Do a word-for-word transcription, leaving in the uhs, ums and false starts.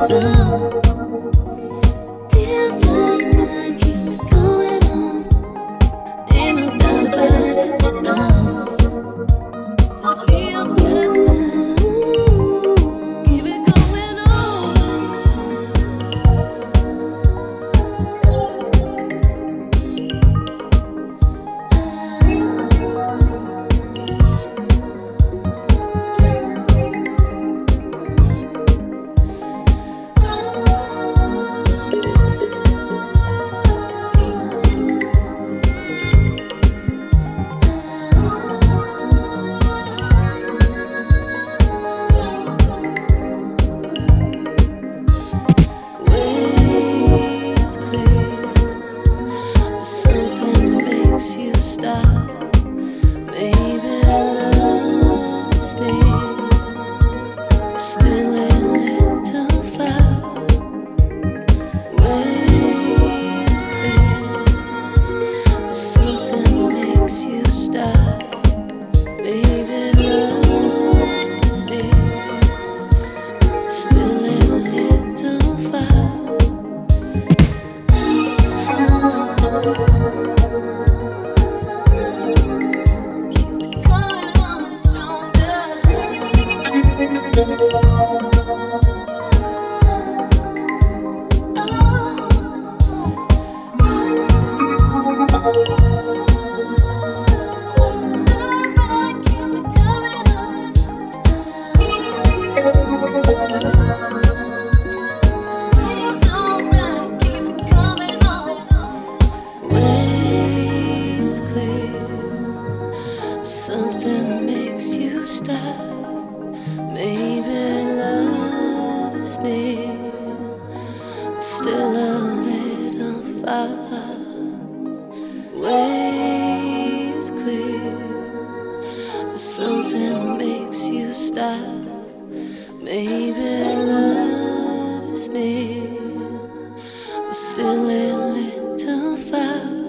No, it's just fine. Keep it going on. Ain't no doubt about it. No, so it feels just fine. Keep it going waves clear. Something makes you stop. Maybe love is there. Still a little far. Waves clear. Something makes you stop. Maybe love is there. Still a little far. Going on waves clear. Something makes you stop. Maybe love is near, but still a little far. Waves clear. Something makes you stop. Maybe love is near, but still a little far.